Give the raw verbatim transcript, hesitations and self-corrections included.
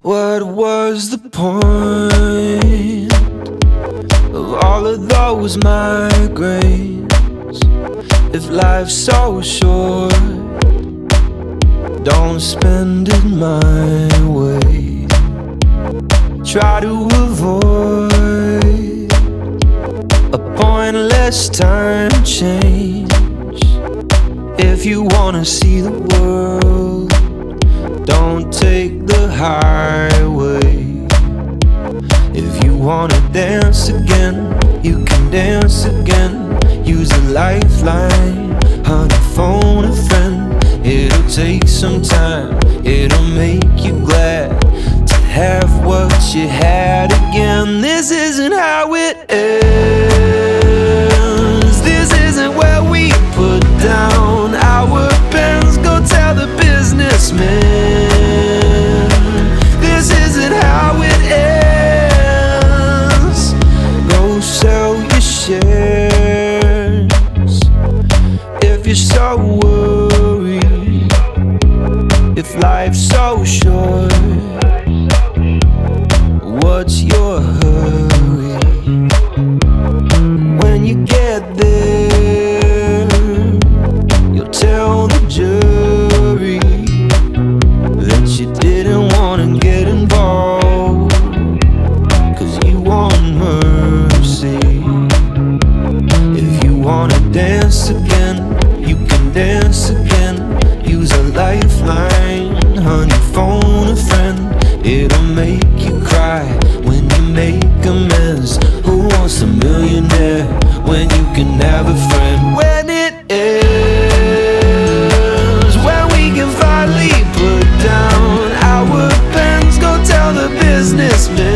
What was the point of all of those migraines? If life's so short, don't spend it my way. Try to avoid a pointless time change. If you wanna see the world, don't take the highway. If you wanna dance again, you can dance again. Use a lifeline, honey, phone a friend. It'll take some time, it'll make you glad to have what you had again. This isn't how it ends. This isn't where we put down our pens. Go tell the businessmen. This isn't how it ends. Go sell your shares if you're so worried. If life's so short, what's your hurry? When you get there, you'll tell the jury that you didn't wanna get involved, 'cause you want mercy. If you wanna dance again, you can dance again. Use a lifeline, honey, phone a friend. It'll make you cry when you make amends. Who wants a millionaire when you can have a friend? When it ends, when we can finally put down our pens. Go tell the businessmen.